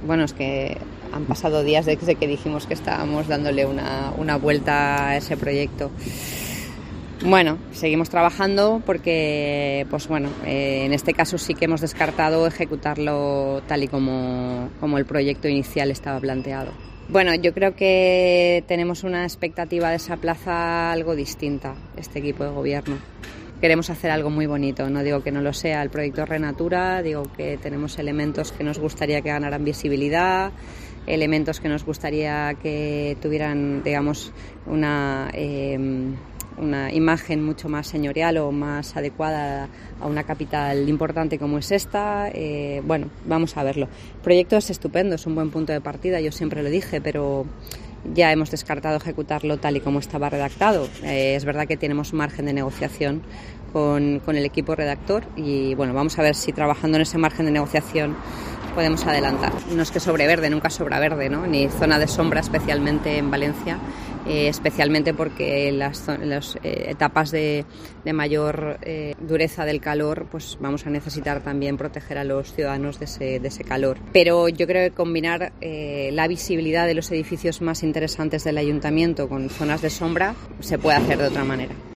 Bueno, es que han pasado días desde que dijimos que estábamos dándole una vuelta a ese proyecto. Bueno, seguimos trabajando porque, en este caso sí que hemos descartado ejecutarlo tal y como el proyecto inicial estaba planteado. Bueno, yo creo que tenemos una expectativa de esa plaza algo distinta, este equipo de gobierno. Queremos hacer algo muy bonito, no digo que no lo sea el proyecto Renatura, digo que tenemos elementos que nos gustaría que ganaran visibilidad, elementos que nos gustaría que tuvieran, digamos, una imagen mucho más señorial o más adecuada a una capital importante como es esta. Vamos a verlo. El proyecto es estupendo, es un buen punto de partida, yo siempre lo dije, pero ya hemos descartado ejecutarlo tal y como estaba redactado. Es verdad que tenemos un margen de negociación con el equipo redactor y vamos a ver si trabajando en ese margen de negociación podemos adelantar. No es que sobre verde, nunca sobra verde, ¿no? Ni zona de sombra, especialmente en Valencia, especialmente porque las etapas de mayor dureza del calor, pues vamos a necesitar también proteger a los ciudadanos de ese calor. Pero yo creo que combinar la visibilidad de los edificios más interesantes del ayuntamiento con zonas de sombra se puede hacer de otra manera.